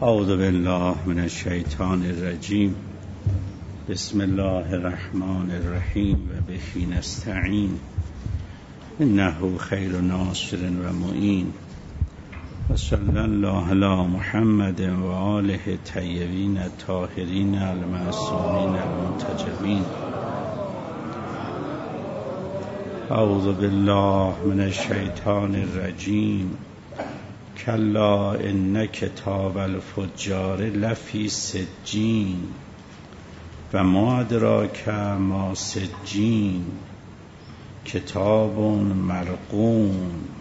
اعوذ بالله من الشیطان الرجیم. بسم الله الرحمن الرحیم و به نستعین انه خیر ناصر و معین و صلی الله علی محمد و آله الطیبین الطاهرین المعصومین المنتجبین. اعوذ بالله من الشیطان الرجیم. کلا ان کتاب الفجار لفی سجین و ما ادراک ما سجین کتاب مرقوم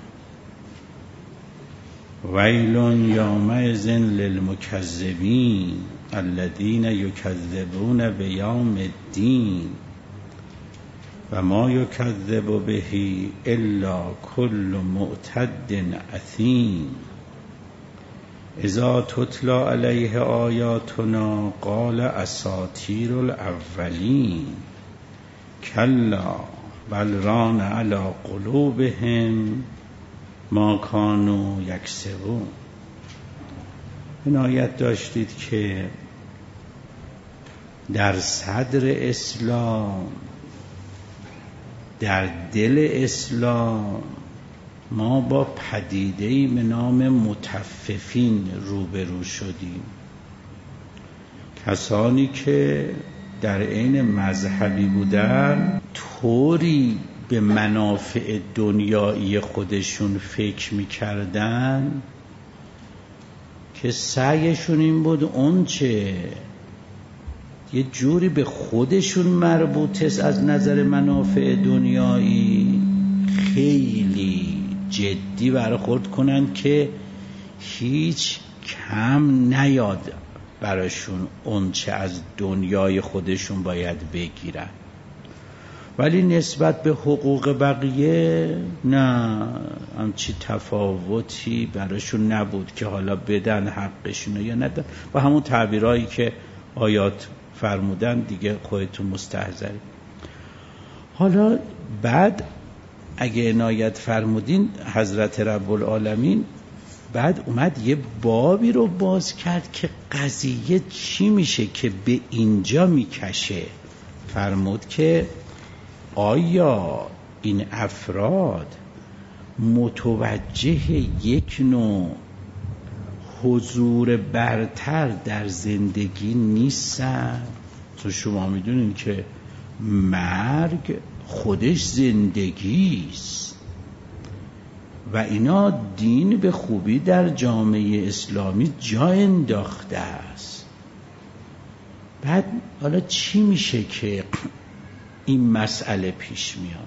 ویل یومئذ للمکذبین الذین یکذبون بیوم الدین و ما یکذب به الا کل معتد اثیم اذا تتلی علیه آیاتنا قال اساطیر الاولین کلا بل ران علی قلوبهم ما کانوا یکسبون. عنایت داشتید که در صدر اسلام، در دل اسلام، ما با پدیده‌ای به نام مطففین روبرو شدیم. کسانی که در عین مذهبی بودن طوری به منافع دنیایی خودشون فکر می‌کردن که سعیشون این بود اون چه یه جوری به خودشون مربوط است از نظر منافع دنیایی خیلی جدی برخورد کنن که هیچ کم نیاد براشون اون چه از دنیای خودشون باید بگیرن، ولی نسبت به حقوق بقیه نه، همچی تفاوتی براشون نبود که حالا بدن حقشون یا ندن. و همون تعبیرهایی که آیات فرمودن دیگه خودتون مستحضرید. حالا بعد اگه عنایت فرمودین حضرت رب العالمین بعد اومد یه بابی رو باز کرد که قضیه چی میشه که به اینجا میکشه. فرمود که آیا این افراد متوجه یک نوع حضور برتر در زندگی نیستن؟ تو شما میدونین که مرگ خودش زندگیست و اینا دین به خوبی در جامعه اسلامی جا انداخته است. بعد حالا چی میشه که این مسئله پیش میاد؟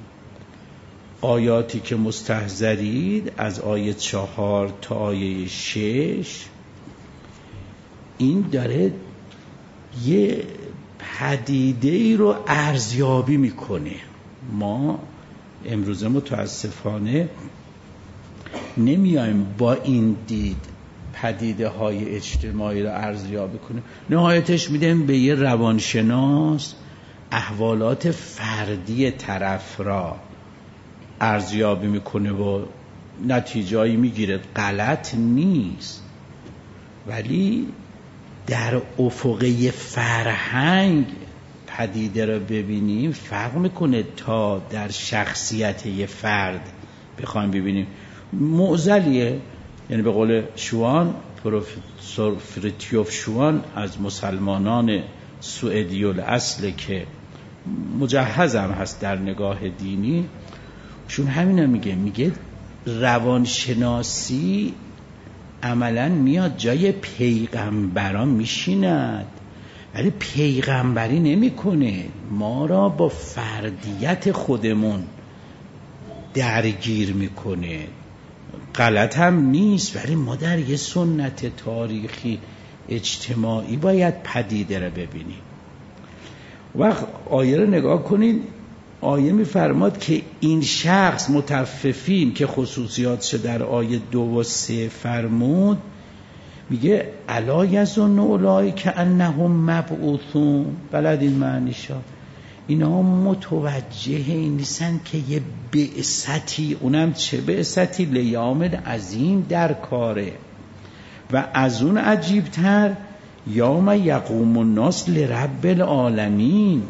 آیاتی که مستحضرید از آیه 4 تا آیه 6 این داره یه پدیده‌ای رو ارزیابی میکنه. ما امروزه متاسفانه نمیایم با این دید پدیده های اجتماعی رو ارزیابی کنیم. نهایتش میدیم به یه روانشناس احوالات فردی طرف را ارزیابی میکنه و نتیجه‌ای میگیره. غلط نیست، ولی در افقه فرهنگ پدیده رو ببینیم فرق میکنه تا در شخصیت یه فرد بخوایم ببینیم. معضلیه، یعنی به قول شوان، پروفسور فریتیوف شوان از مسلمانان سوئدی الاصل که مجهز هم هست در نگاه دینی، شون همینو میگه روانشناسی عملاً میاد جای پیغمبران میشیند ولی پیغمبری نمیکنه، ما را با فردیت خودمون درگیر میکنه. غلط هم نیست، ولی ما در یه سنت تاریخی اجتماعی باید پدیده رو ببینیم. وقت آیه رو نگاه کنید، آیه میفرماد که این شخص مطففین که خصوصیاتش در آیه 2 و 3 فرمود، میگه الا یظن اولئک انهم مبعوثون. بلد این معنیشا اینا متوجه این نیستن که یه بعثتی، اونم چه بعثتی، لیام عظیم در کاره و از اون عجیبتر یوم یقوم الناس لرب العالمین،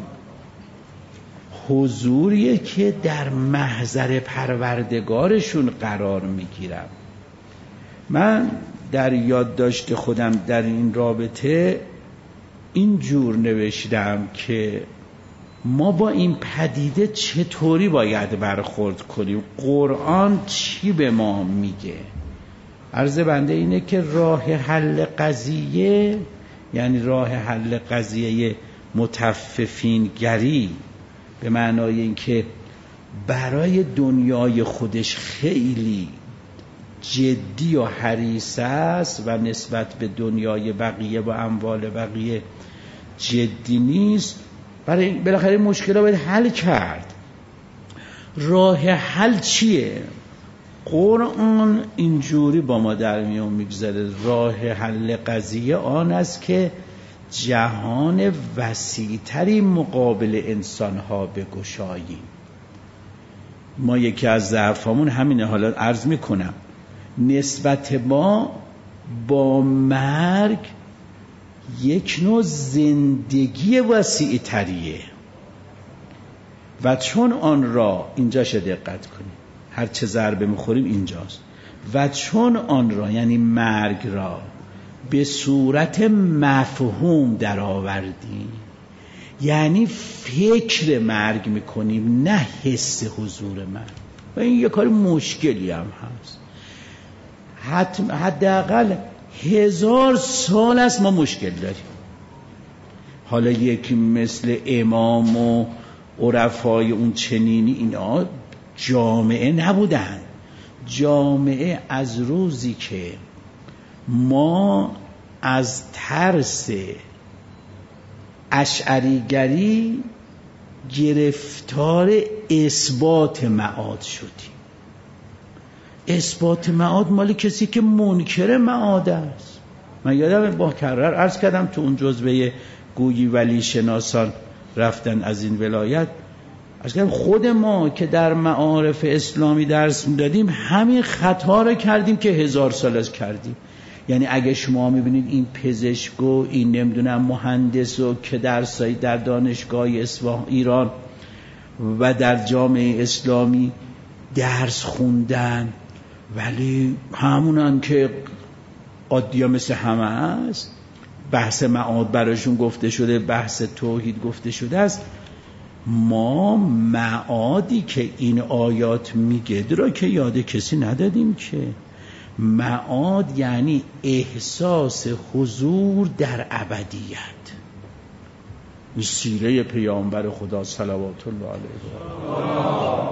حضوریه که در محضر پروردگارشون قرار میگیرم. من در یادداشت خودم در این رابطه اینجور نوشتم که ما با این پدیده چطوری باید برخورد کنیم، قرآن چی به ما میگه. عرض بنده اینه که راه حل قضیه، یعنی راه حل قضیه متففین گری، به معنای اینکه برای دنیای خودش خیلی جدی و حریص است و نسبت به دنیای بقیه و اموال بقیه جدی نیست، برای بالاخره مشکل باید حل کرد. راه حل چیه؟ قرآن اینجوری با ما در میون میگذاره راه حل قضیه آن است که جهان وسیع‌تری مقابل انسان‌ها بگشاییم. ما یکی از ضعفامون همینه. حالا عرض میکنم نسبت ما با مرگ یک نوع زندگی وسیع‌تریه و چون آن را اینجاش دقت کنیم، هر چه ضربه میخوریم اینجاست، و چون آن را یعنی مرگ را به صورت مفهوم در آوردیم، یعنی فکر مرگ میکنیم نه حس حضور مرگ، و این یه کار مشکلی هم هست. حداقل 1000 سال است ما مشکل داریم. حالا یکی مثل امام و عرفای اون چنینی اینا جامعه نبودن. جامعه از روزی که ما از ترس اشعریگری گرفتار اثبات معاد شدیم. اثبات معاد مال کسی که منکر معاد است. من یادم با کرر عرض کردم تو اون جزوه گویی ولی شناسان رفتن از این ولایت، عرض کردم خود ما که در معارف اسلامی درس میدادیم همین خطا رو کردیم که 1000 سال از کردیم. یعنی اگه شما میبینید این پزشک و این نمیدونم مهندس و که درسایی در دانشگاه ایران و در جامعه اسلامی درس خوندن، ولی همونن که عادی‌ها مثل همه هست، بحث معاد براشون گفته شده، بحث توحید گفته شده است. ما معادی که این آیات میگه را که یاد کسی ندادیم که. معاد یعنی احساس حضور در ابدیت. این سیره پیامبر خدا صلوات الله علیه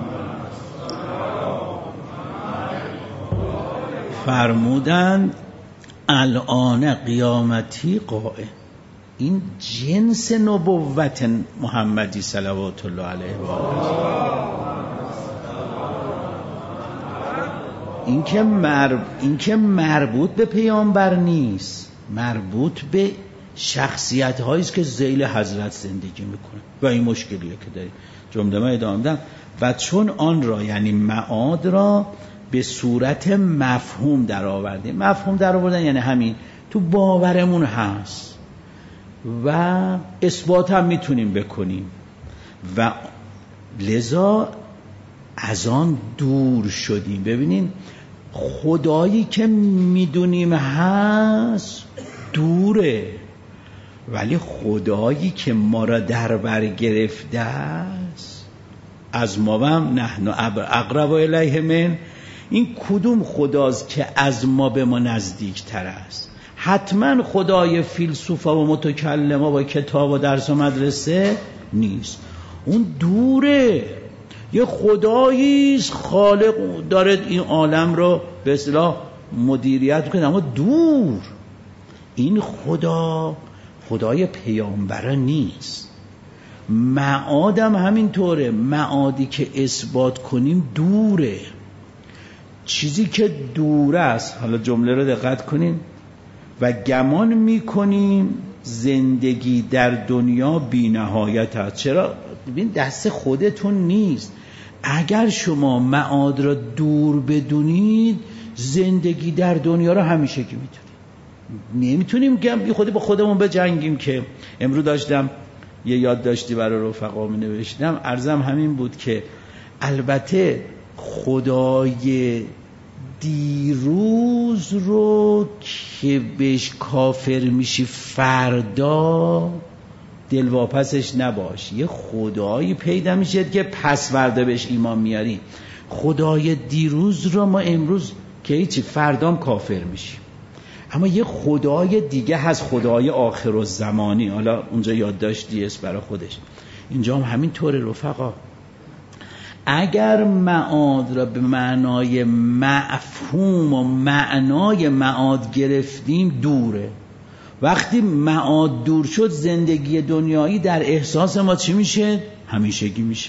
فرمودند الان قیامتی قائم. این جنس نبوت محمدی صلوات الله علیه و آله. این که مربوط به پیامبر نیست، مربوط به شخصیت هایی است که ذیل حضرت زندگی میکنه و این مشکلیه که داریم. جمله ما ادامه میدم. و چون آن را یعنی معاد را به صورت مفهوم در آوردیم. مفهوم در آوردن یعنی همین تو باورمون هست و اثبات هم میتونیم بکنیم و لذا از آن دور شدیم. ببینین خدایی که میدونیم هست دوره، ولی خدایی که ما را در بر گرفته است از ما هم نحن اقرب الیه من. این کدوم خداست که از ما به ما نزدیک تر است؟ حتما خدای فیلسوفا و متکلما با کتاب و درس و مدرسه نیست، اون دوره. یه خداییست خالق داره این عالم رو به اصطلاح مدیریت کنه، اما دور. این خدای پیامبره نیست. معادم همینطوره. معادی که اثبات کنیم دوره. چیزی که دوره است، حالا جمله رو دقت کنین، و گمان میکنیم زندگی در دنیا بی نهایت است. چرا؟ ببین دست خودتون نیست. اگر شما معاد را دور بدونید زندگی در دنیا را همیشه که میتونید. نمیتونیم که بی خودی با خودمون بجنگیم. که امروز داشتم یه یادداشتی برای رفقا می نوشتم، عرضم همین بود که البته خدای دیروز رو که بهش کافر میشی فردا دلواپسش نباش. یه خدایی پیدا میشه که پس فردا بهش ایمان میاری. خدای دیروز رو ما امروز که هیچی فردام کافر میشیم. اما یه خدای دیگه هست، خدای آخرالزمانی. حالا اونجا یادداشتی است برای خودش. اینجا هم همین طور رفقا. اگر معاد را به معنای مفهوم و معنای معاد گرفتیم دوره. وقتی معاد دور شد زندگی دنیایی در احساس ما چی میشه؟ همیشگی میشه.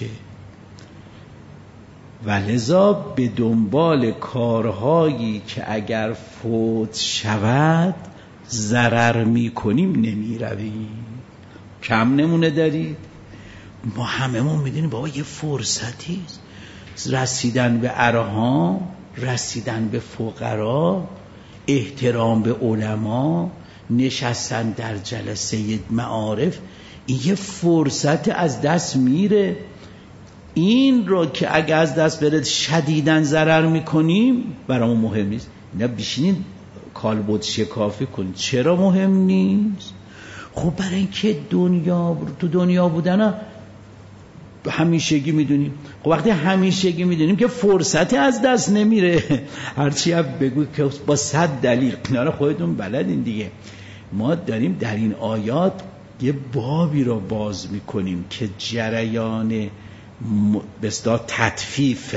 و لذا به دنبال کارهایی که اگر فوت شود ضرر میکنیم نمیرویم. کم نمونه دارید. ما هممون میدونیم بابا یه فرصتی رسیدن به ارحام، رسیدن به فقرا، احترام به علما، نشستن در جلسه معارف، این یه فرصت از دست میره. این رو که اگه از دست بره شدیداً ضرر میکنیم برامون مهم نیست. نه بشینین کالبد شکافی کنید. چرا مهم نیست؟ خب برای اینکه تو دنیا بودن همیشگی میدونیم. خب وقتی همیشگی میدونیم که فرصتی از دست نمیره. هرچی بگو که با 100 دلیل کنار خودتون بلدین دیگه. ما داریم در این آیات یه بابی رو باز میکنیم که جریان به اصطلاح تطفیف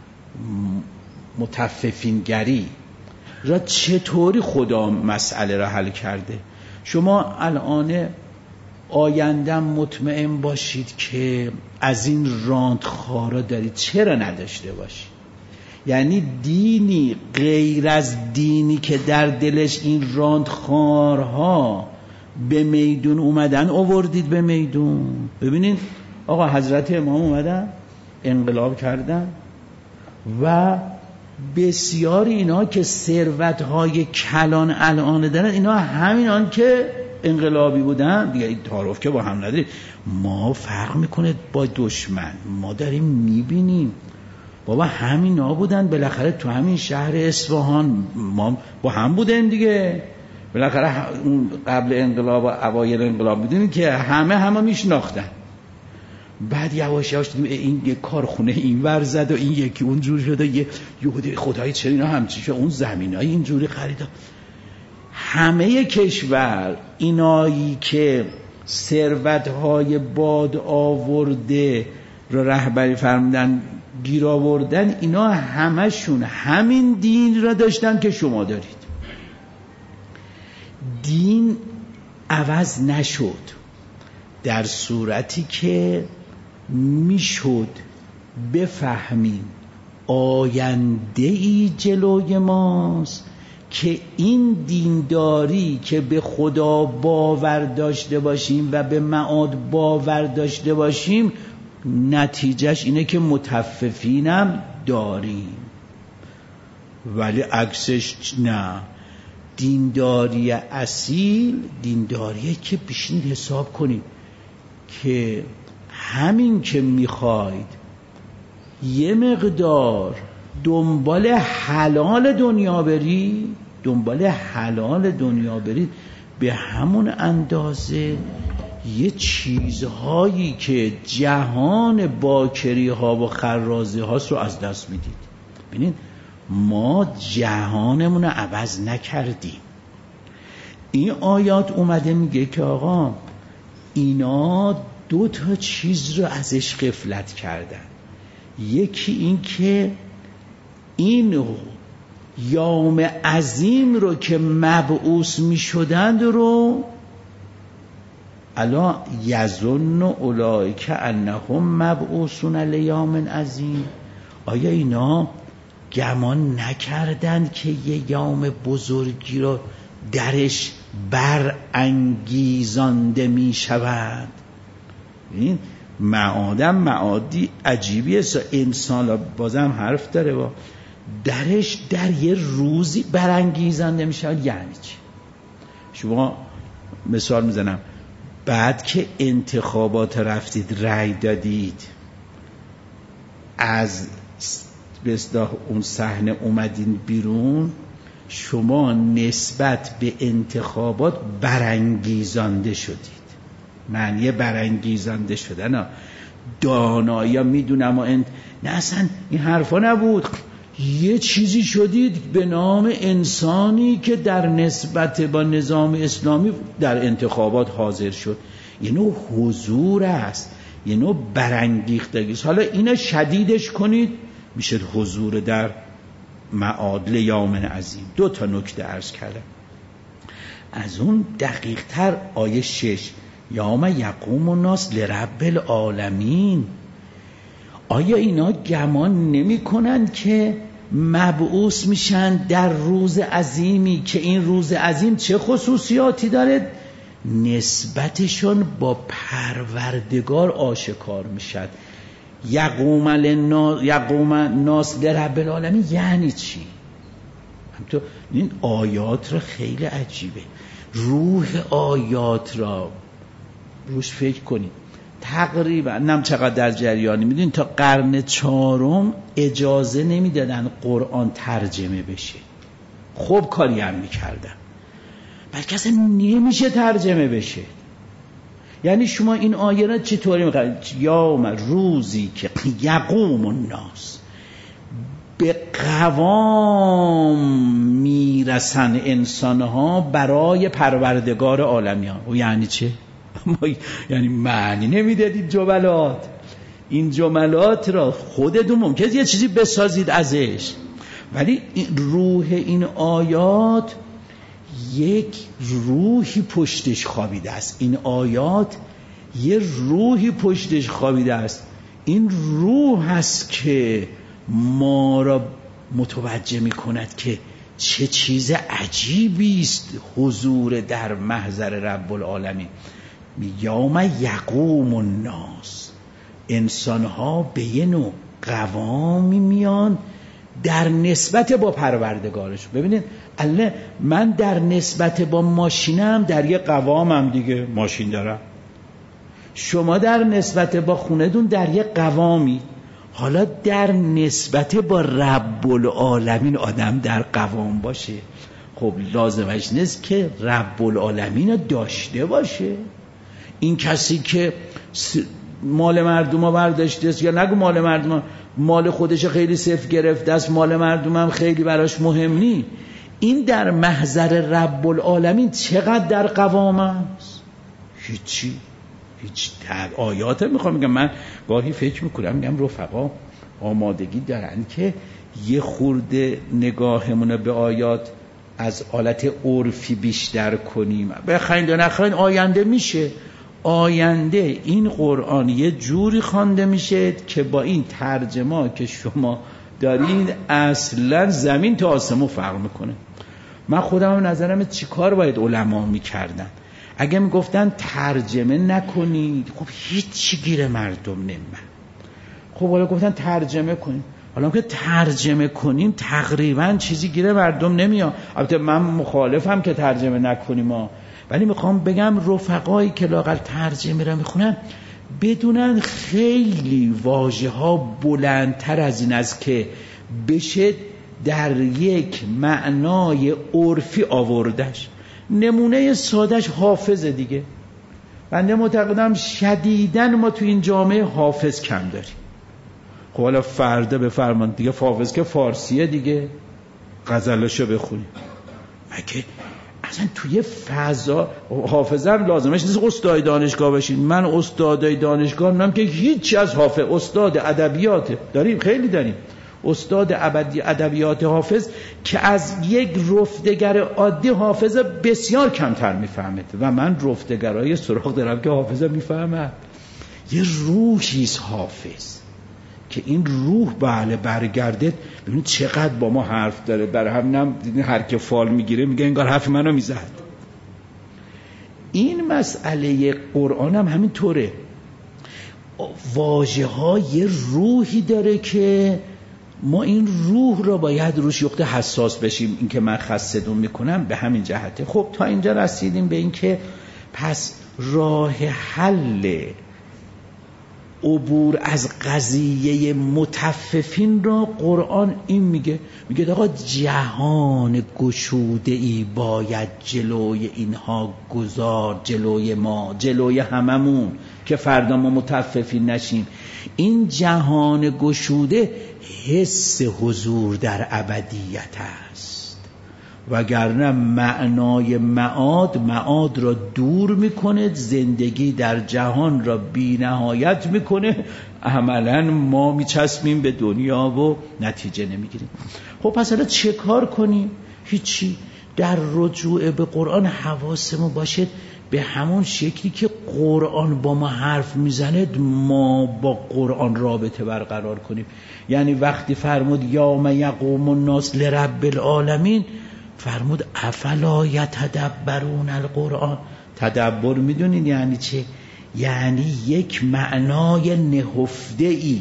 متففینگری را چطوری خدا مسئله را حل کرده. شما الان آیندم مطمئن باشید که از این راندخارا دارید. چرا نداشته باشید؟ یعنی دینی غیر از دینی که در دلش این راندخارها به میدون اومدن آوردید به میدون. ببینید آقا حضرت امام اومدن انقلاب کردن و بسیاری اینا که ثروت‌های کلان الان دارن اینا همینان که انقلابی بودن دیگه. تعارف که با هم نداریم. ما فرق میکنه با دشمن. ما داریم میبینیم بابا همینا بودن بالاخره تو همین شهر اصفهان ما با هم بودیم دیگه. بالاخره قبل انقلاب و اوایل انقلاب بودیم که همه میشناختن. بعد یواش یواش این یه کارخونه این ور زد و این یکی اونجور شد و یهودی خدای چرا اینا همچی شد، اون زمینای اینجوری خرید. همه کشور اینایی که ثروت‌های باد آورده رو رهبری فرمودن گیر آوردن، اینا همشون همین دین را داشتن که شما دارید. دین عوض نشد در صورتی که میشد بفهمیم آینده‌ای جلوی ماست که این دینداری که به خدا باور داشته باشیم و به معاد باور داشته باشیم نتیجهش اینه که متففینم داریم. ولی عکسش نه. دینداری اصیل دینداریه که بشین حساب کنید که همین که میخواید یه مقدار دنبال حلال دنیا برید به همون اندازه یه چیزهایی که جهان باکری ها و خرازی هاست رو از دست میدید. ببینید ما جهانمون رو عوض نکردیم. این آیات اومده میگه که آقا اینا 2 چیز رو ازش غفلت کردن. یکی این که این یوم عظیم رو که مبعوث می شدند رو الا یظن اولئک انهم مبعوثون لیوم عظیم. آیا اینا گمان نکردند که یه یوم بزرگی رو درش برانگیزانده می شود؟ این معادی عجیبیه. انسان بازم حرف داره با درش در یه روزی برانگیزانده می شود. یعنی چی؟ شما مثال میزنم، بعد که انتخابات رفتید رأی دادید، از به اصطلاح اون صحنه اومدین بیرون، شما نسبت به انتخابات برانگیزانده شدید. معنی برانگیزانده شدن دانایی میدونم نه اصلا این حرفا نبود، یه چیزی شدید به نام انسانی که در نسبت با نظام اسلامی در انتخابات حاضر شد. یه نوع حضور است، یه نوع برانگیختگی است. حالا اینا شدیدش کنید میشه حضور در معادل یوم عظیم. 2 تا نکته عرض کردم. از اون دقیق تر آیه 6 یوم یقوم الناس لرب العالمین. آیا اینا گمان نمی کنن که مبعوث میشن در روز عظیمی که این روز عظیم چه خصوصیاتی داره؟ نسبتشون با پروردگار آشکار میشد. یقوم الناس لرب العالمین یعنی چی؟ همطور این آیات را خیلی عجیبه، روح آیات را روش فکر کنید. تقریبا نم چقدر در جریانی، میدونید تا قرن 4 اجازه نمیدادن قرآن ترجمه بشه. خب کاری هم میکردن، بلکه اصلا نمیشه ترجمه بشه. یعنی شما این آیه را چطوری میخواید؟ یوم روزی که یقوم الناس، به قوام میرسن انسانها برای پروردگار عالمیان. و یعنی چه؟ یعنی معنی نمیدادید جملات. این جملات را خودتون ممکنه یه چیزی بسازید ازش، ولی روح این آیات یک روحی پشتش خوابیده است. این آیات یه روحی پشتش خوابیده است. این روح هست که ما را متوجه می کند که چه چیز عجیبی است حضور در محضر رب العالمین. یوم یقوم الناس، انسانها به یه نوع قوامی میان در نسبت با پروردگارش. ببینید الله، من در نسبت با ماشینم در یه قوامم دیگه، ماشین دارم. شما در نسبت با خونه‌تون در یه قوامی. حالا در نسبت با رب العالمین آدم در قوام باشه. خب لازمش نیست که رب العالمین داشته باشه. این کسی که مال مردم ها برداشته است، یا نگو مال مردم ها، مال خودش خیلی صفر گرفته است، مال مردم هم خیلی براش مهم نی، این در محضر رب العالمین چقدر در قوام است؟ هیچی. هیچ. آیات میخوام میگم، من گاهی فکر میکنم میگم رفقا آمادگی دارن که یه خورده نگاهمون به آیات از حالت عرفی بیشتر کنیم. بخواین یا نخواین آینده میشه. آینده این قرآن یه جوری خوانده میشه که با این ترجمه که شما دارین اصلا زمین تا آسمون فرق میکنه. من خودم نظرم چی کار باید علما میکردن؟ اگه میگفتن ترجمه نکنید، خب هیچی گیر مردم نمیاد. خب حالا گفتن ترجمه کنید، حالا که ترجمه کنیم تقریبا چیزی گیر مردم نمیاد. البته من مخالفم که ترجمه نکنیم ولی میخوام بگم رفقایی که لااقل ترجمه را میخونن بدونن خیلی واژه ها بلندتر از این است که بشه در یک معنای عرفی آوردش. نمونه سادش حافظ دیگه. بنده معتقدم شدیداً ما تو این جامعه حافظ کم داریم. خب حالا فردا بفرمان دیگه حافظ که فارسیه دیگه، غزلاشو بخونیم. مگه اصلا توی فضا حافظم لازمش نیست استاد دانشگاه بشین. من استادای دانشگاه میگم که هیچی از حافظ، استاد ادبیات داریم، خیلی داریم. استاد ادبیات حافظ که از یک رفتگر عادی حافظ بسیار کمتر میفهمد و من رفتگرای سراغ دارم که حافظ میفهمد. یه روحیست حافظ که این روح بله برگرده. ببینید چقدر با ما حرف داره. برای همینم دیدین هر که فال میگیره میگه انگار حرف منو میزد. این مسئله قرآن هم همین طوره. واژه ها یه روحی داره که ما این روح را باید روش یقطه حساس بشیم. این که من خستدون میکنم به همین جهته. خب تا اینجا رسیدیم به این که پس راه حل عبور از قضیه متففین را قرآن این میگه آقا جهان گشوده ای باید جلوی اینها گذار، جلوی ما، جلوی هممون، که فردا ما متففین نشیم. این جهان گشوده حس حضور در ابدیت است، وگرنه معنای معاد را دور میکنه، زندگی در جهان را بی نهایت میکنه. عملا ما میچسبیم به دنیا و نتیجه نمیگیریم. خب پس حالا چه کار کنیم؟ هیچی. در رجوع به قرآن حواسمون باشه به همون شکلی که قرآن با ما حرف میزنه ما با قرآن رابطه برقرار کنیم. یعنی وقتی فرمود یوم یقوم الناس لرب العالمین، فرمود افلا یتدبرون القرآن. تدبر میدونید یعنی چه؟ یعنی یک معنای نهفته ای.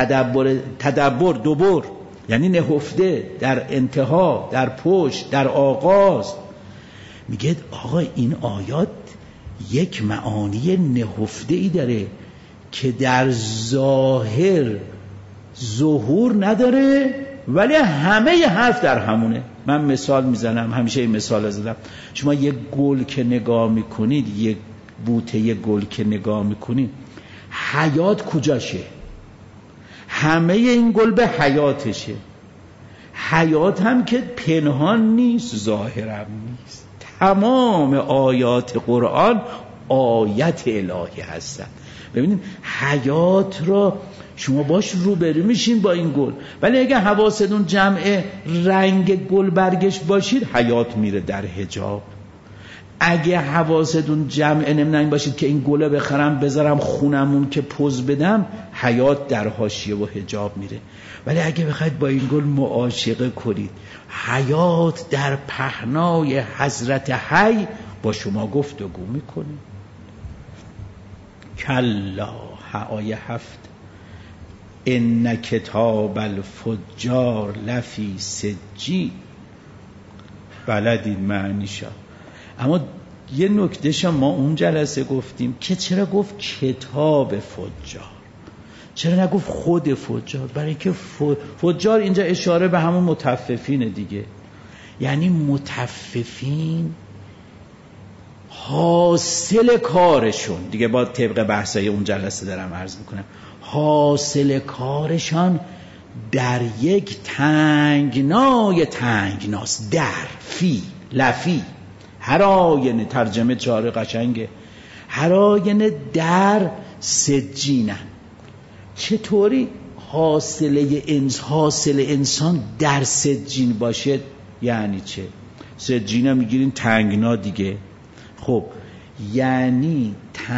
تدبر دوبر یعنی نهفته، در انتها، در پشت، در آغاز. میگه آقا این آیات یک معانی نهفته ای داره که در ظاهر ظهور نداره، ولی همه حرف در همونه. من مثال میزنم، همیشه این مثال زدم. شما یک گل که نگاه میکنید، یک بوته گل که نگاه میکنید، حیات کجاشه؟ همه این گل به حیاتشه. حیات هم که پنهان نیست، ظاهر هم نیست. تمام آیات قرآن آیت الهی هستند. ببینید حیات را شما باش روبرو میشین با این گل، ولی اگه حواستون جمع رنگ گل برگش باشید حیات میره در حجاب. اگه حواستون جمع نمیدونم باشید که این گله بخرم بذارم خونمون که پوز بدم، حیات در حاشیه و حجاب میره. ولی اگه بخواید با این گل معاشقه کنید، حیات در پهنای حضرت حی با شما گفتگو میکنه. کلا، آیه 7، ان کتاب الفجار لفی سجین. بلدید معنیشا. اما یه نکتهش ما اون جلسه گفتیم که چرا گفت کتاب فجار، چرا نگفت خود فجار؟ برای که فجار اینجا اشاره به همون متففینه دیگه. یعنی متففین حاصل کارشون دیگه، با طبق بحثای اون جلسه دارم عرض میکنم، حاصل کارشان در یک تنگنای تنگناست. در فی لفی، هر آینه ترجمه چاره قشنگه، هر آینه در سجینن. چطوری حاصل انسان در سجین باشه؟ یعنی چه؟ سجین هم میگیرین تنگنا دیگه. خب یعنی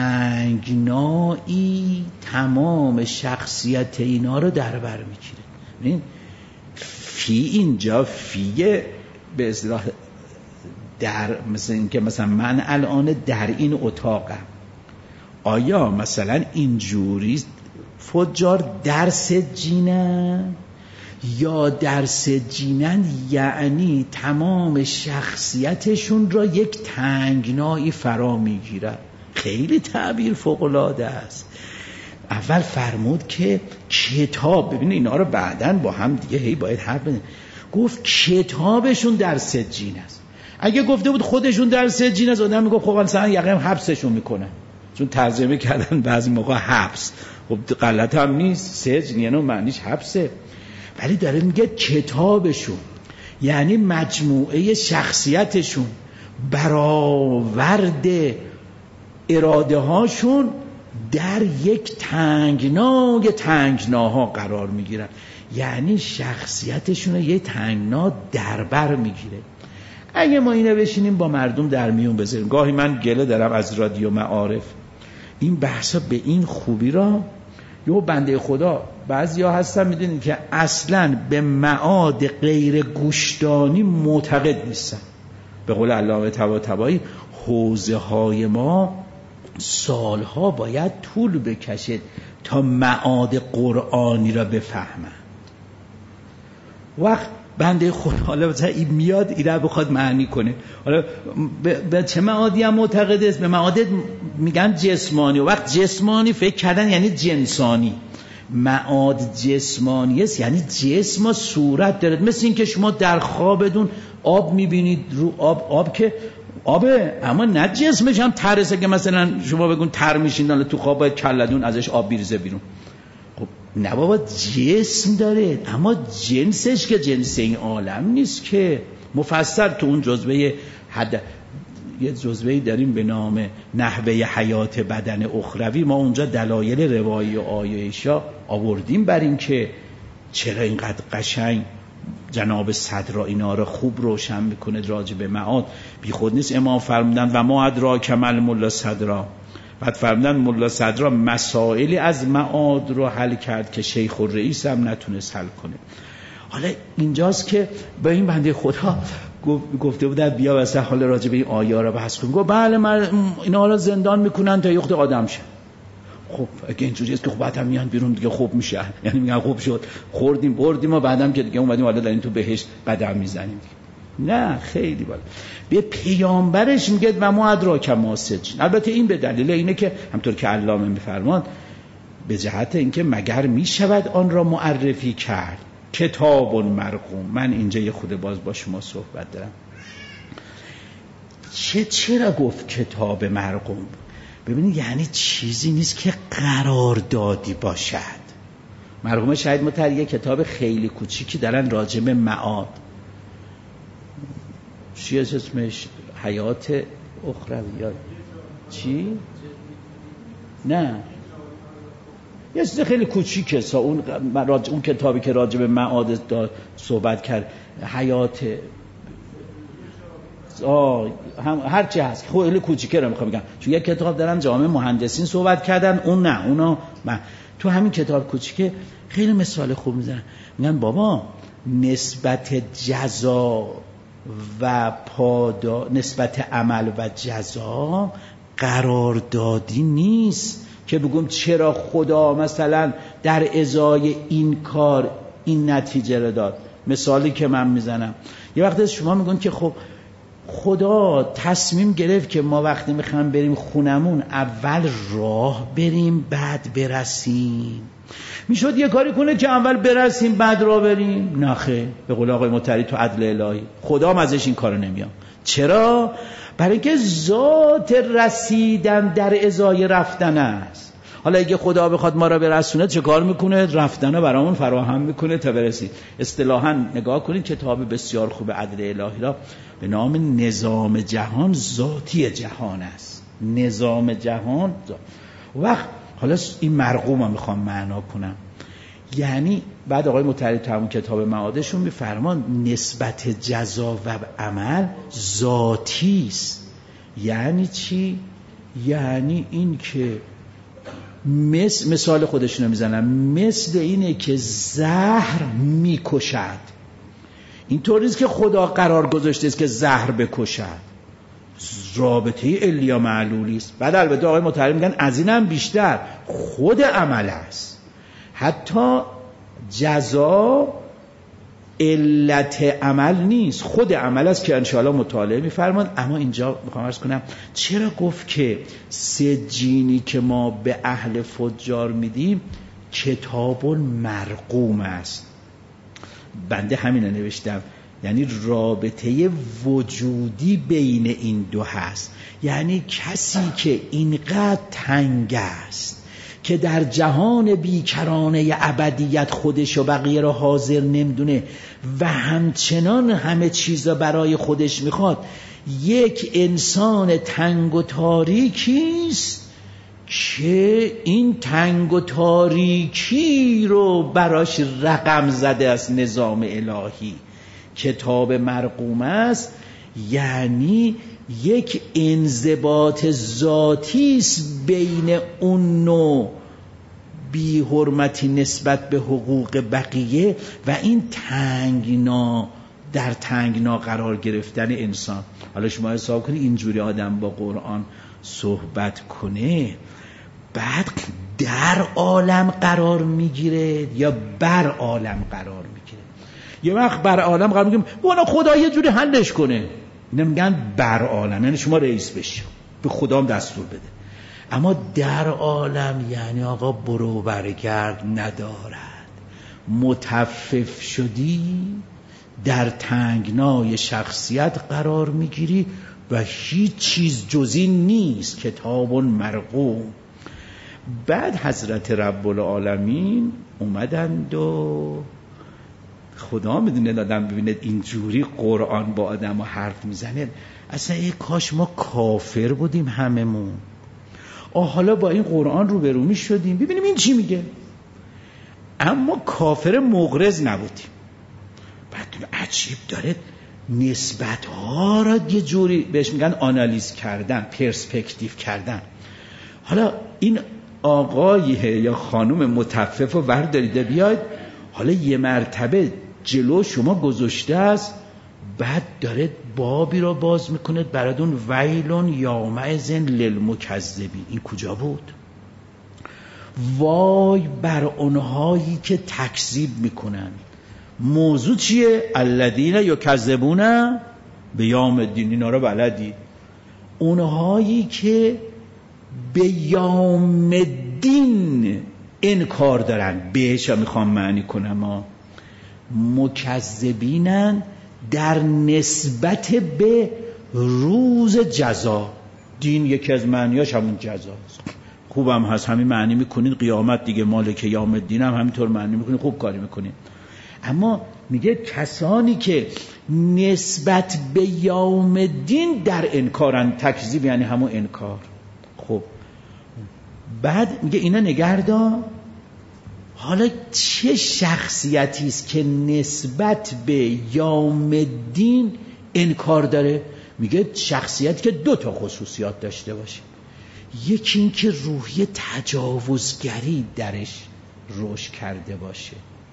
تنگنایی تمام شخصیت اینا رو در بر میگیره. ببین فی اینجا فیه به اصطلاح در، مثل این که مثلا من الان در این اتاقم، آیا مثلا اینجوری فجار در سجینن یا در سجینن یعنی تمام شخصیتشون را یک تنگنایی فرا میگیرن؟ خیلی تعبیر فوق‌العاده است. اول فرمود که کتاب، ببینید اینا رو بعداً با هم دیگه هی باید حرف بزنیم. گفت کتابشون در سجین است. اگه گفته بود خودشون در سجین است، آدم میگفت خب مثلا یقین حبسشون میکنن، چون ترجمه کردن بعضی موقع حبس. خب غلط هم نیست، سجن یعنی معنیش حبسه، ولی داره میگه کتابشون یعنی مجموعه شخصیتشون، برآورد اراده هاشون در یک تنگنای تنگناها قرار میگیرن. یعنی شخصیتشون رو یه تنگنا دربر میگیره. اگه ما اینو بشینیم با مردم در میون بذاریم، گاهی من گله دارم از رادیو معارف، این بحثا به این خوبی را یه بنده خدا بعضیا هستن میدونید که اصلاً به معاد غیر گوشدانی معتقد نیستن. به قول علامه طباطبایی حوزه های ما سالها باید طول بکشه تا معاد قرآنی را بفهمن. وقت بنده خدا حالا مثلا این میاد این رو بخواد معنی کنه، حالا به چه معادی هم معتقد است؟ به معادی میگن جسمانی، و وقت جسمانی فکر کردن یعنی جنسانی. معاد جسمانی است یعنی جسم و صورت دارد، مثل این که شما در خوابتون آب میبینید، رو آب که آبه اما نه جسمش هم ترسه که مثلا شما بگون تر میشین تو خواب باید کلتون ازش آب بیرزه بیرون. خب نه بابا، جسم داره اما جنسش که جنس این عالم نیست که. مفصل تو اون جزوه یه جزوهی داریم به نام نحوه حیات بدن اخروی، ما اونجا دلایل روایی و آیه‌اشا آوردیم بر این که چرا اینقدر قشنگ جناب صدرا اینا رو خوب روشن میکنه راجع به معاد. بی خود نیست امام فرمودن و ما ادراک مل ملا صدرا، بعد فرمودن ملا صدرا مسائلی از معاد رو حل کرد که شیخ الرئیس هم نتونست حل کنه. حالا اینجاست که به این بنده خدا گفته بودن بیا واسه حال راجع به این آیه رو بحث کنیم. گفت بله من اینا رو زندان میکنن تا یخت آدم شه. خب اگه اینجوری است که خب بعدم میان بیرون دیگه خوب میشه، یعنی میگن خوب شد خوردیم بردیم و بعدم که دیگه اومدیم حالا داریم تو بهشت قدم میزنیم. نه خیلی بالا. به پیامبرش میگه و ما ادراک ما سجن. البته این به دلیل اینه که همطور که علامه میفرمان به جهت اینکه مگر میشود آن را معرفی کرد کتاب مرقوم. من اینجا یه خود باز با شما صحبت دارم. چرا گفت کتاب مرقوم؟ ببینید یعنی چیزی نیست که قراردادی باشد. مرحوم شهید مطهری یه کتاب خیلی کوچیکی دارن راجع به معاد، چی اسمش؟ حیات اخروی یا چی؟ نه یه چیز خیلی کوچیکه. اون کتابی که راجع به معاد صحبت کرد، حیات هر چی هست خیلی کوچیکه رو میخوام بگم، چون یک کتاب دارن جامعه مهندسین صحبت کردن، اون نه اونا تو همین کتاب کوچیکه خیلی مثال خوب میزنن. میگن بابا نسبت جزا و نسبت عمل و جزا قراردادی نیست که بگم چرا خدا مثلا در ازای این کار این نتیجه رو داد. مثالی که من میزنم، یه وقتی شما میگن که خب خدا تصمیم گرفت که ما وقتی میخوایم بریم خونمون اول راه بریم بعد برسیم. میشد یه کاری کنه که اول برسیم بعد راه بریم؟ نخه، به قول آقای مطهری تو عدل الهی خدا هم ازش این کارو نمیام. چرا؟ برای اینکه ذات رسیدن در ازای رفتن است. حالا اگه خدا بخواد ما را برسونه چه کار میکنه؟ رفتن رو برامون فراهم میکنه تا برسیم. اصطلاحاً نگاه کنید کتاب بسیار خوب عدل الهی را به نام نظام جهان ذاتی جهان است. نظام جهان وقت حالا این مرقوم هم میخوام معنا کنم، یعنی بعد آقای مطهری تو همون کتاب معادشون میفرمان نسبت جزا و عمل ذاتی است. یعنی چی؟ یعنی این که مثال خودشونو میزنم، مثل اینه که زهر میکشد. اینطور نیست که خدا قرار گذاشته است که زهر بکشد، رابطه علیا معلولی است. بعد البته آقای مطهری میگن از اینم بیشتر خود عمل است. حتی جزا علت عمل نیست، خود عمل است که انشاءالله مطالعه میفرمان. اما اینجا میخوام عرض کنم چرا گفت که سجینی که ما به اهل فجار میدیم کتاب مرقوم است. بنده همین رو نوشتم، یعنی رابطه وجودی بین این دو هست. یعنی کسی که اینقدر تنگ است که در جهان بیکرانه ابدیت خودش و بقیه را حاضر نمیدونه و همچنان همه چیز را برای خودش میخواد، یک انسان تنگ و تاریکیست که این تنگ و تاریکی رو براش رقم زده از نظام الهی. کتاب مرقوم است یعنی یک انضباط ذاتی است بین اون نوع بی حرمتی نسبت به حقوق بقیه و این تنگنا در تنگنا قرار گرفتن انسان. حالا شما حساب کنید اینجوری آدم با قرآن صحبت کنه بعد در عالم قرار میگیره یا بر عالم قرار میگیره. یه وقت بر عالم قرار میگیم والا خدا یه جوری حلش کنه، اینا میگن بر عالم یعنی شما رئیس بشی، به خدام دستور بده. اما در عالم یعنی آقا برو برگرد ندارد، متفف شدی در تنگنای شخصیت قرار میگیری و هیچ چیز جزی نیست، کتاب مرقوم. بعد حضرت رب العالمین اومدند و خدا میدونه آدم ببینه اینجوری قرآن با آدم حرف میزنه، اصلا ای کاش ما کافر بودیم هممون، حالا با این قرآن روبرو میشدیم ببینیم این چی میگه، اما کافر مغرض نبودیم. بعد عجیب داره نسبت ها را یه جوری بهش میگن آنالیز کردن، پرسپکتیو کردن. حالا این آقای یا خانم متفف رو برداریده بیاید حالا یه مرتبه جلو شما گذاشته است، بعد داره بابی رو باز میکنه براتون، ویلون یومئذ للمکذبین. این کجا بود؟ وای بر اونهایی که تکذیب میکنن. موضوع چیه؟ الذین یکذبون بیوم الدین. اینا رو بلدی؟ اونهایی که به یوم الدین انکار دارن. بهش میخوام معنی کنم، ما مکذبینن در نسبت به روز جزا. دین یکی از معنیاش همون جزاست. خوبم هست، همین معنی میکنین قیامت دیگه، مالک یوم الدین هم همینطور معنی میکنین، خوب کاری میکنین. اما میگه کسانی که نسبت به یوم الدین در انکارن، تکذیب یعنی همون انکار. خب بعد میگه اینا نگهدار. حالا چه شخصیتی است که نسبت به یوم الدین انکار داره؟ میگه شخصیتی که 2 تا خصوصیات داشته باشه. یکی این که روحی تجاوزگری درش رشد کرده باشه.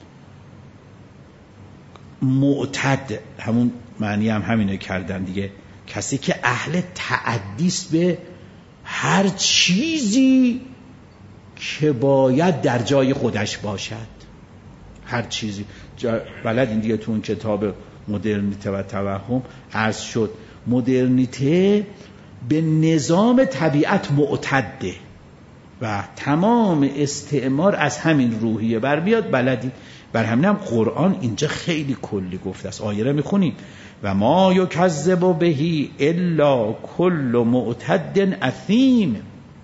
معتد، همون معنی هم همینو کردن دیگه، کسی که اهل تعدیست به هر چیزی که باید در جای خودش باشد. هر چیزی بلد این دیگه. تو اون کتاب مدرنیته و توهم عرض شد مدرنیته به نظام طبیعت معتده و تمام استعمار از همین روحیه بر بیاد، بلدی. بر همین هم قرآن اینجا خیلی کلی گفته است. آیه رو میخونیم و ما یکذب بهی الا کل معتد اثیم.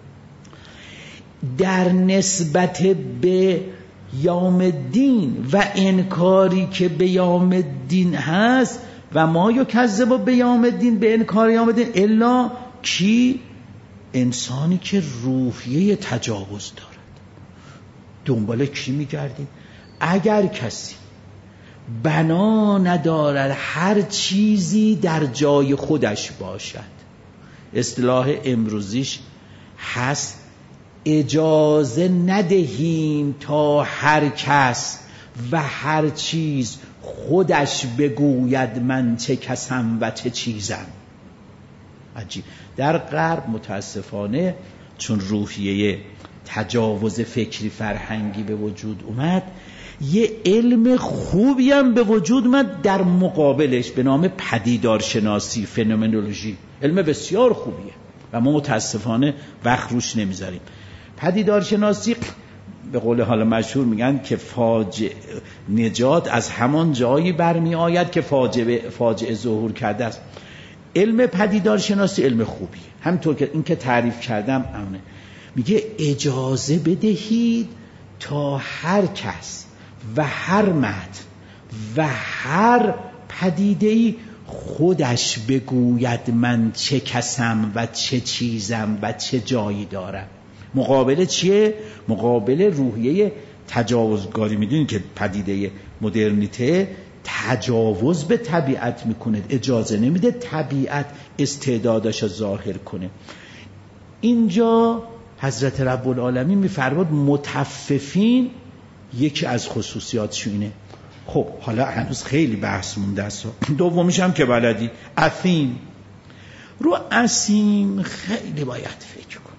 در نسبت به یوم الدین و انکاری که به یوم الدین هست، و ما یکذب به یوم الدین، به انکار یوم الدین، الا کی؟ انسانی که روحیه تجاوز دارد. دنبال کی میگردیم؟ اگر کسی بنا ندارد هر چیزی در جای خودش باشد، اصطلاح امروزیش هست اجازه ندهیم تا هر کس و هر چیز خودش بگوید من چه کسم و چه چیزم. عجیب. در غرب متاسفانه چون روحیه تجاوز فکری فرهنگی به وجود اومد، یه علم خوبی هم به وجود اومد در مقابلش به نام پدیدارشناسی، فنومنولوژی. علم بسیار خوبیه و ما متاسفانه وقت روش نمیذاریم. پدیدارشناسی به قول حالا مشهور میگن که نجات از همان جایی برمی آید که فاجعه ظهور کرده است. علم پدیدارشناسی علم خوبیه، همینطور که این که تعریف کردم امنه. میگه اجازه بدهید تا هر کس و هر متن و هر پدیده‌ای خودش بگوید من چه کسم و چه چیزم و چه جایی دارم. مقابل چیه؟ مقابل روحیه تجاوزگاری. میدونید که پدیده مدرنیته تجاوز به طبیعت میکنه، اجازه نمیده طبیعت استعدادش ظاهر کنه. اینجا حضرت رب العالمین میفرماد متففین یکی از خصوصیاتش اینه. خب حالا هنوز خیلی بحث مونده است. دومیش هم که بلدی، اثیم. رو اثیم خیلی باید فکر کنید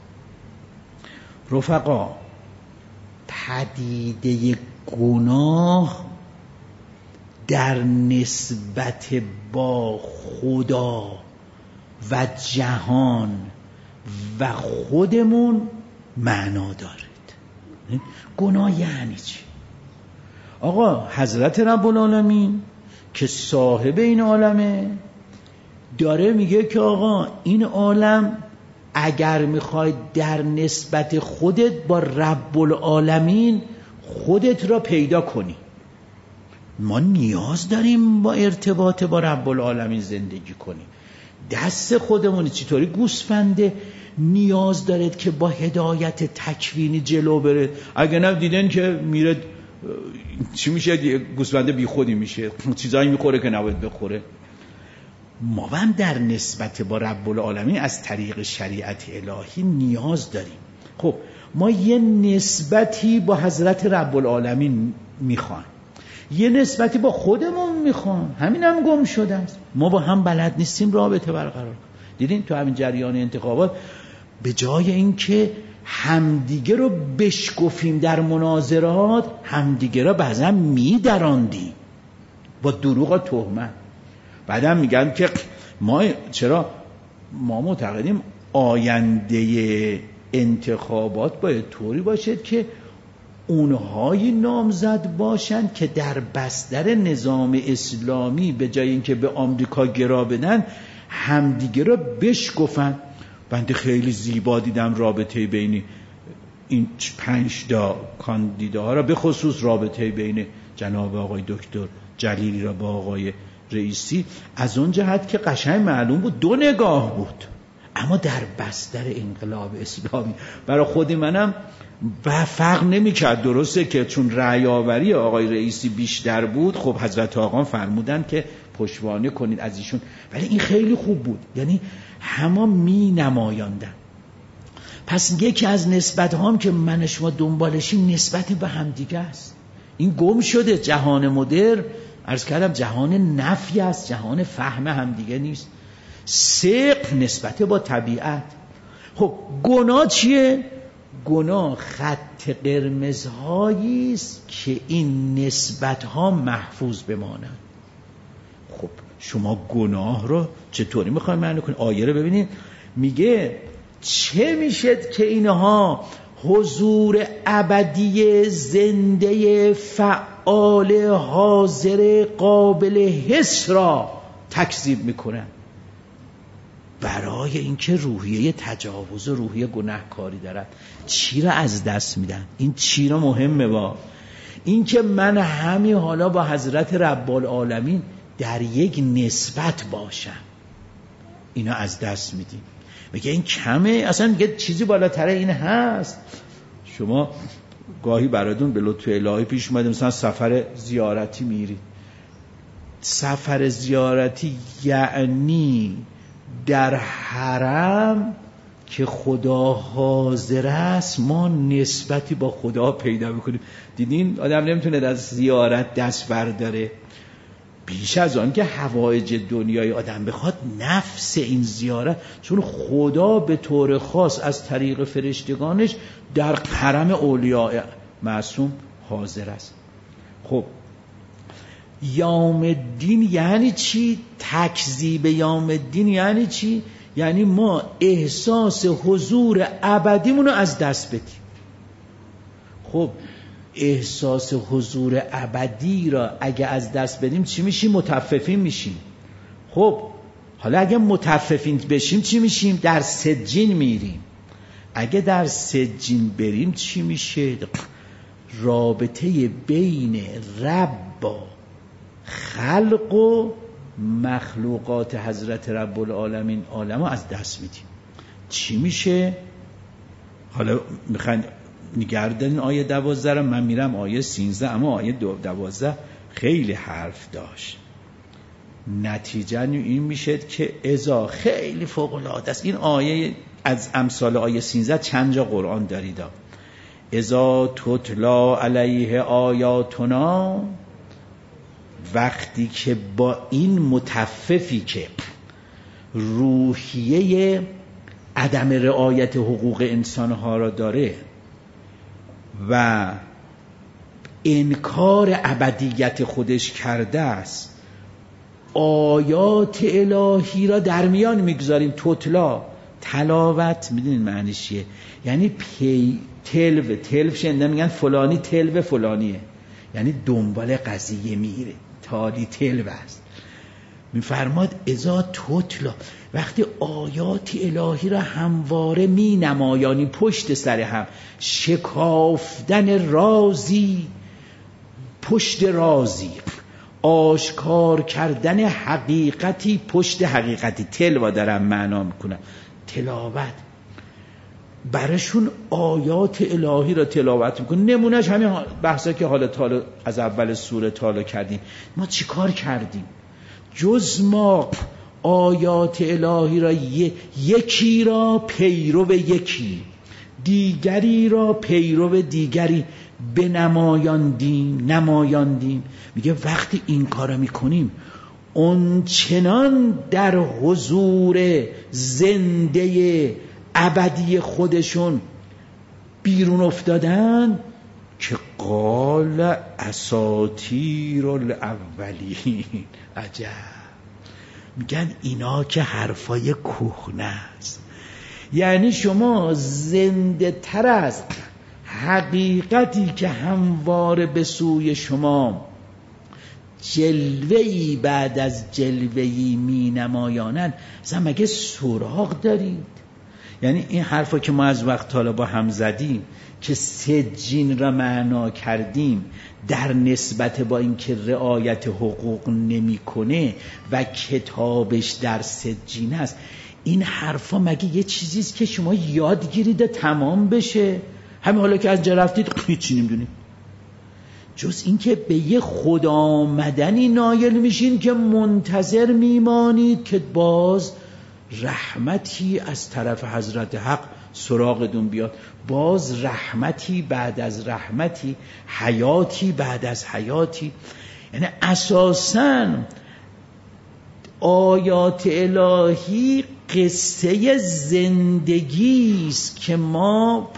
رفقا. پدیده گناه در نسبت با خدا و جهان و خودمون معنا دارد. گناه یعنی چی؟ آقا حضرت رب العالمین که صاحب این عالمه داره میگه که آقا این عالم اگر میخوای در نسبت خودت با رب العالمین خودت را پیدا کنی، ما نیاز داریم با ارتباط با رب العالمین زندگی کنیم. دست خودمونی. چطوری گوسفنده نیاز دارد که با هدایت تکوینی جلو بره؟ اگه نه دیدن که میره چی میشه؟ گوسفنده بی خودی میشه، چیزایی میخوره که نباید بخوره. ما هم در نسبت با رب العالمین از طریق شریعت الهی نیاز داریم. خب ما یه نسبتی با حضرت رب العالمین میخوان، یه نسبتی با خودمون میخوان، همین هم گم شده است. ما با هم بلد نیستیم رابطه برقرار کنیم. دیدین تو همین جریان انتخابات به جای اینکه همدیگه رو بشکفیم در مناظرات، همدیگه رو بعضا میدراندیم با دروغ و تهمت. بعدم میگن که ما معتقدیم آینده انتخابات باید طوری باشد که اونهایی نامزد باشند که در بستر نظام اسلامی به جای اینکه به آمریکا گرا بدن همدیگه رو بشکفن. بنده خیلی زیبا دیدم رابطه بین این 5 کاندیداها را، به خصوص رابطه بین جناب آقای دکتر جلیلی را با آقای رئیسی، از اون جهت که قشنگ معلوم بود 2 نگاه بود، اما در بستر انقلاب اسلامی. برای خود منم فرق نمی‌کرد. درسته که چون رأی آوری آقای رئیسی بیشتر بود، خب حضرت آقا فرمودن که پشتوانه کنید از ایشون، ولی این خیلی خوب بود، یعنی همه می نمایاندن. پس یکی از نسبت هم که من شما دنبالشیم نسبت به همدیگه است. این گم شده. جهان مدرن، عرض کردم، جهان نفی است، جهان فهم همدیگه نیست. ثقل نسبت با طبیعت. خب گناه چیه؟ گناه خط قرمزهایی است که این نسبت‌ها محفوظ بمانند. خب شما گناه رو چطوری میخواید معنی کنید؟ آیه رو ببینید، میگه چه میشد که اینها حضور ابدی زنده فعال حاضر قابل حس را تکذیب میکنن، برای اینکه روحیه تجاوز و روحیه گناهکاری دارد. چی را از دست میدن؟ این چی را مهمه. با این که من همین حالا با حضرت رب العالمین در یک نسبت باشم، اینا از دست میدیم. میگه این کمه، اصلا میگه چیزی بالاتر این هست. شما گاهی براتون به لطف الهی پیش اومده مثلا سفر زیارتی میرید. سفر زیارتی یعنی در حرم که خدا حاضر است ما نسبتی با خدا پیدا بکنیم. دیدین آدم نمیتونه از زیارت دست برداره بیش از آن که حوایج دنیای آدم بخواد. نفس این زیارت، چون خدا به طور خاص از طریق فرشتگانش در حرم اولیاء معصوم حاضر است. خب یوم الدین یعنی چی؟ تکذیب یوم الدین یعنی چی؟ یعنی ما احساس حضور ابدیمون رو از دست بدیم. خب احساس حضور ابدی را اگه از دست بدیم چی میشیم؟ متففین میشیم. خب حالا اگه متففین بشیم چی میشیم؟ در سجین میریم. اگه در سجین بریم چی میشه؟ رابطه بین رب با خلق و مخلوقات حضرت رب العالمین عالمو از دست میدیم. چی میشه؟ حالا میخواین نگردن آیه 12 رو، من میرم آیه 13، اما آیه 12 خیلی حرف داشت. نتیجه این میشه که ازا خیلی فوق العاده است. این آیه از امثال آیه 13 چند جا قرآن دارید. ازا تتلا علیه آیاتنا، وقتی که با این متففی که روحیه عدم رعایت حقوق انسانها را داره و انکار ابدیت خودش کرده است، آیات الهی را در میان میگذاریم. تتلا، تلاوت، میدونین معنیش چیه؟ یعنی تلو شنیده میگن فلانی تلو فلانیه، یعنی دنبال قضیه میره، تالی تلو است. میفرماد ازا تتلا، وقتی آیات الهی را همواره می نمایانی پشت سر هم، شکافتن رازی پشت رازی، آشکار کردن حقیقتی پشت حقیقتی، تلوا دارم معنا میکنم. تلاوت برشون آیات الهی را تلاوت میکنه. نمونهش همین بحثا که حالا تالا از اول سوره تالا کردیم. ما چی کار کردیم؟ جز ما آیات الهی را یکی را پیرو یکی، دیگری را پیرو دیگری نمایاندیم. میگه وقتی این کارو میکنیم، اون چنان در حضور زنده ابدی خودشون بیرون افتادن که قال اساطیر الاولین. عجب. میگن اینا که حرفای کهنه است. یعنی شما زنده تر از حقیقتی که همواره به سوی شما جلوه‌ای بعد از جلوه‌ای می نمایانند، اصلا مگه سراغ دارید؟ یعنی این حرفا که ما از وقت حالا با هم زدیم که سجین را معنا کردیم در نسبت با اینکه رعایت حقوق نمیکنه و کتابش در سجین است، این حرفا مگه یه چیزیست که شما یاد گیرید تمام بشه؟ همین حالا که از جا رفتید هیچی نمیدونید، جز اینکه به یه خدا آمدنی نایل میشین که منتظر میمانید که باز رحمتی از طرف حضرت حق سراغتون بیاد، باز رحمتی بعد از رحمتی، حیاتی بعد از حیاتی. یعنی اساساً آیات الهی قصه زندگی است که ما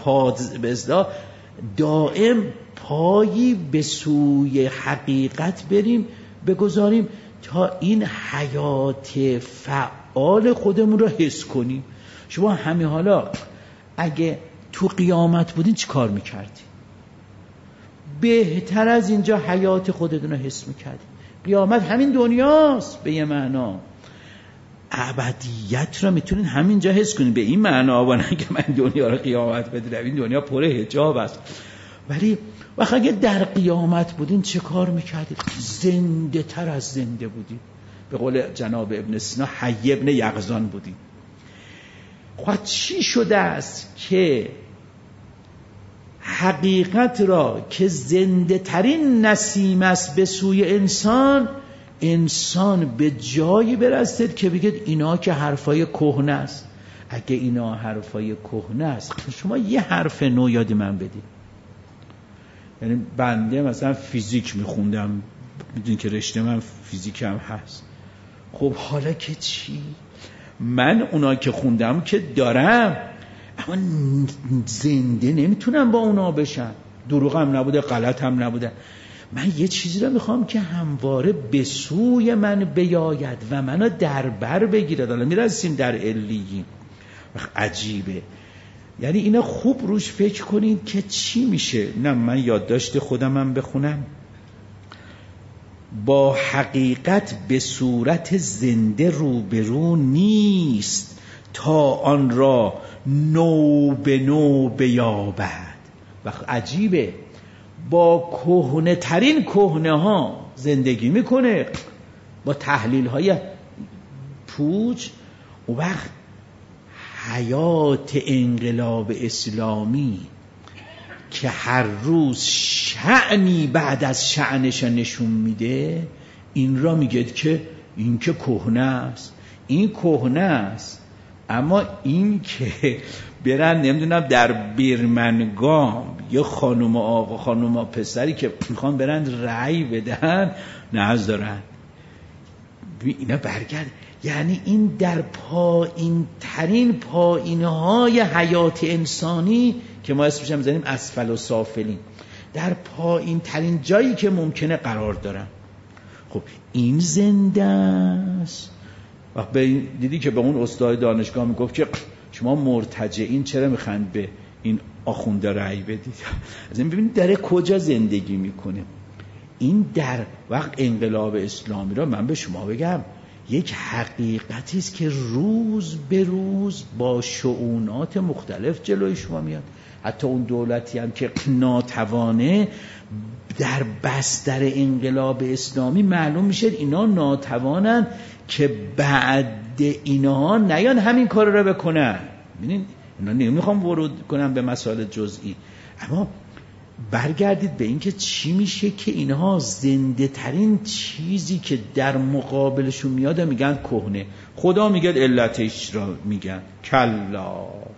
دائم پایی به سوی حقیقت بریم بگذاریم تا این حیات فعال خودمون رو حس کنیم. شما همین حالا اگه تو قیامت بودین چی کار میکردین؟ بهتر از اینجا حیات خودتون رو حس میکردین. قیامت همین دنیاست به یه معنا، ابدیت رو میتونین همینجا حس کنین به این معنا، و نه که من دنیا رو قیامت بدونم، این دنیا پر حجاب است. ولی وقتی اگه در قیامت بودین چه کار میکردید؟ زنده تر از زنده بودید. به قول جناب ابن سینا حی ابن یقظان بودید. خب چی شده است که حقیقت را که زنده ترین نسیم است به سوی انسان به جایی برسید که بگید اینا که حرفای کهنه است. اگه اینا حرفای کهنه است، شما یه حرف نو یاد من بدید. یعنی بنده مثلا فیزیک میخوندم، میدونی که رشته من فیزیک هم هست. خب حالا که چی؟ من اونا که خوندم که دارم، اما زنده نمیتونم با اونا بشم. دروغ هم نبوده، غلط هم نبوده. من یه چیزی رو میخوام که همواره به سوی من بیاید و منو در بر بگیرد. حالا میرسیم در علیین. عجیبه. یعنی اینا خوب روش فکر کنید که چی میشه. نه من یادداشت خودمم بخونم. با حقیقت به صورت زنده روبرو نیست تا آن را نو به نو بیابد. وقت عجیبه، با کهنه ترین کهنه ها زندگی میکنه، با تحلیل های پوچ. و وقت حیات انقلاب اسلامی که هر روز شأنی بعد از شأنش نشون میده، این را میگه که این که کهنه است، این کهنه است. اما این که برن نمیدونم در بیرمنگام یه خانم و آقا، خانم و پسری که میخوان برن رأی بدن، ناز دارن اینا برگرد. یعنی این در پایین ترین پایینه های حیات انسانی که ما اسمش هم می‌ذاریم اسفل و سافلین، در پایین ترین جایی که ممکنه قرار دارن. خب این زنده است. وقت دیدی که به اون استاد دانشگاه میگفت که شما مرتجعین چرا میخواین به این آخونده رأی بدید؟ از این ببینید داره کجا زندگی میکنه. این در وقت انقلاب اسلامی را من به شما بگم یک حقیقتی است که روز به روز با شؤونات مختلف جلوی شما میاد. حتی اون دولتی هم که ناتوانه در بستر انقلاب اسلامی معلوم میشه اینا ناتوانن که بعد اینا نیان همین کار رو بکنن. ببینید اینا نمیخوام ورود کنم به مسائل جزئی، اما برگردید به این که چی میشه که اینها زنده ترین چیزی که در مقابلشون میاد میگن کهنه. خدا میگه علتش را میگن کلا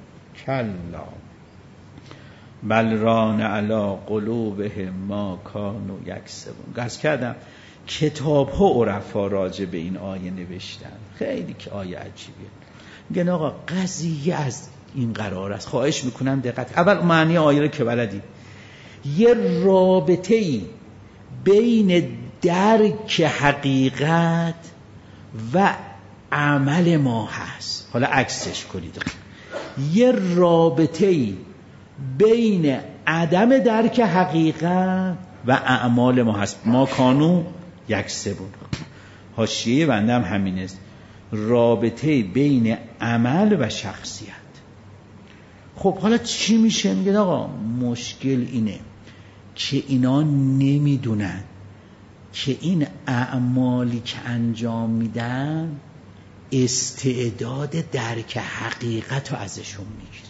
بل ران علی قلوبهم ما کانوا یکسبون. گرز کردم کتاب ها عرفا راجع به این آیه نوشتن، خیلی که آیه عجیبیه. میگن آقا قضیه از این قرار است. خواهش میکنم دقت. اول معنی آیه رو که بلدی، یه رابطه‌ای بین درک حقیقت و عمل ما هست. حالا عکسش کنید، یه رابطه‌ای بین عدم درک حقیقت و اعمال ما هست. ما کانوا یکسبون. حاشیه بنده هم همین است، رابطه بین عمل و شخصیت. خب حالا چی میشه؟ میگه آقا مشکل اینه که اینا نمیدونن که این اعمالی که انجام میدن استعداد درک حقیقت رو ازشون میگیره.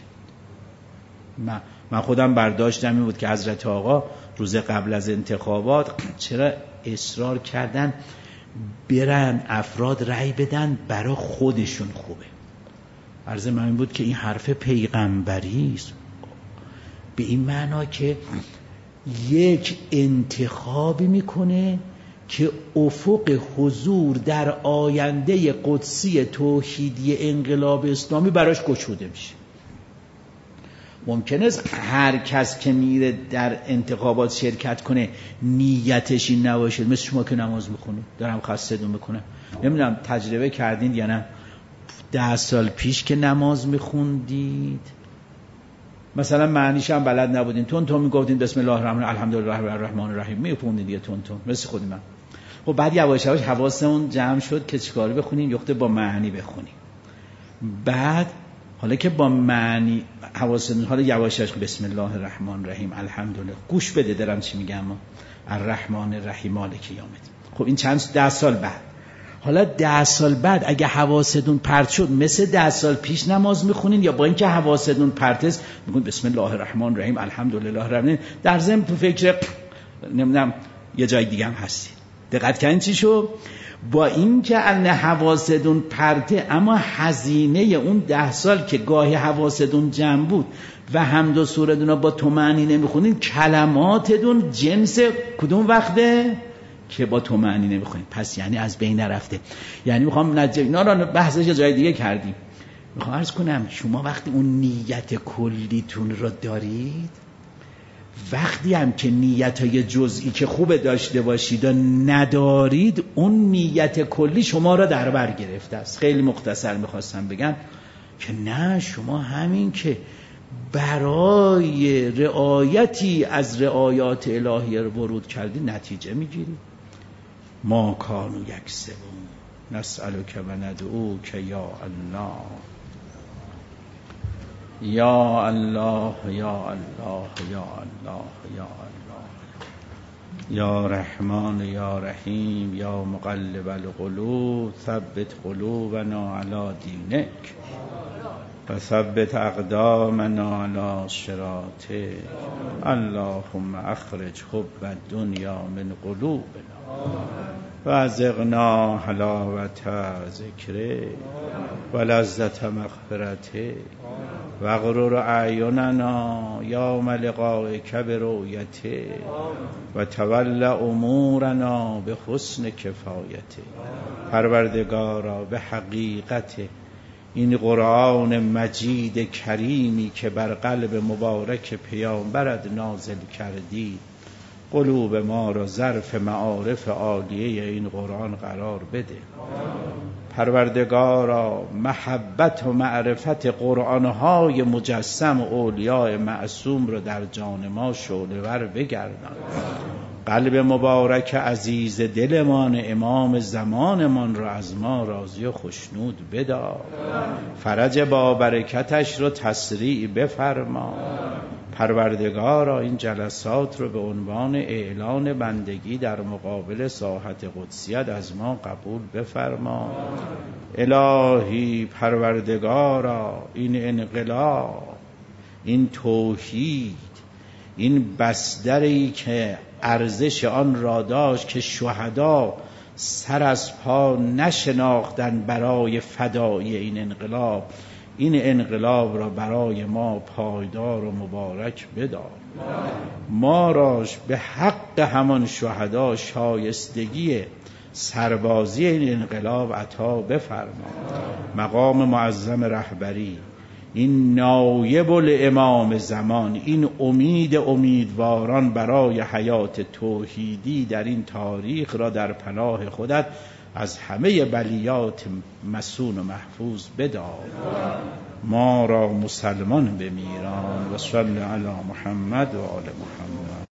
من خودم برداشتم این بود که حضرت آقا روز قبل از انتخابات چرا اصرار کردن برن افراد رأی بدن برای خودشون خوبه. عرض من این بود که این حرف پیغمبری است، به این معنا که یک انتخابی میکنه که افق حضور در آینده قدسی توحیدی انقلاب اسلامی براش گشوده میشه. ممکنه هر کس که میره در انتخابات شرکت کنه نیتش این نباشه. مثل شما که نماز میخونید، دارم خواستتون میکنم، نمیدونم تجربه کردین یا نه، 10 سال پیش که نماز میخوندید مثلا معنیش هم بلد نبودین، تون میگفتین بسم الله الرحمن الحمدلله الرحمن الرحیم میخوندید یه تون مثل خود من. خب بعد یواش یواش حواسمون جمع شد که چیکار بخونیم، یخته با معنی بخونیم. بعد حالا که با معنی حواسمون، حالا یواش یواش بسم الله الرحمن الرحیم الحمدلله، گوش بده دارم چی میگم، الرحمن الرحیم مالک یوم الدین. خب این چند 10 سال بعد، حالا 10 سال بعد اگه حواستون پرت شد مثل 10 سال پیش نماز میخونین یا با اینکه حواستون پرت است میگین بسم الله الرحمن الرحیم الحمدلله رب العالمین، در ضمن تو فکر نمیدونم یه جای دیگه هم هستی. دقت کردین چی شو؟ با اینکه ان حواستون پرته، اما هزینه اون 10 سال که گاهی حواستون جمع بود و حمد و سورتون با تو معنی نمیخونین، کلماتتون جنس کدوم وقته که با تو معنی نمیخونین، پس یعنی از بین نرفته. یعنی میخوام اینا رو بحثش جای دیگه کردیم. میخوام عرض کنم شما وقتی اون نیت کلیتون رو دارید، وقتی هم که نیت‌های جزئی که خوب داشته باشید و ندارید، اون نیت کلی شما را در بر گرفته است. خیلی مختصر میخواستم بگم که نه، شما همین که برای رعایتی از رعایات الهی ورود کردی نتیجه میگیری. ما کانوا یکسبون نسألک و ندعوک یا الله یا الله یا الله یا الله یا الله یا رحمان یا رحیم یا مقلب القلوب ثبت قلوبنا علی دینک و ثبت اقدامنا علی صراطک. اللهم اخرج حب الدنیا من قلوبنا و ازغنا حلاوت ذکرک و لذت مغفرتک و اغرر اعیننا یوم لقائک برؤیتک و تول امورنا به حسن کفایتک. پروردگارا به حقیقت این قرآن مجید کریمی که بر قلب مبارک پیامبرت نازل کردی قلوب ما را ظرف معارف عالیه این قرآن قرار بده. پروردگارا محبت و معرفت قرآنهای مجسم اولیاء معصوم را در جان ما شعله‌ور بگردان. قلب مبارک عزیز دلمان امام زمانمان را از ما راضی و خشنود بدار. فرج با برکتش رو تسریع بفرما. پروردگارا این جلسات رو به عنوان اعلان بندگی در مقابل ساحت قدسیت از ما قبول بفرما. الهی پروردگارا این انقلاب، این توحید، این بستری که ارزش آن را داشت که شهدا سر از پا نشناختن برای فدایی این انقلاب، این انقلاب را برای ما پایدار و مبارک بدار. ما راش به حق همان شهدا شایستگی سربازی این انقلاب عطا بفرما. مقام معظم رهبری، این نایب الامام زمان، این امید امیدواران برای حیات توحیدی در این تاریخ را در پناه خودت از همه بلیات مسون و محفوظ بدار. ما را مسلمان بمیران. و صلی علی محمد و آل محمد.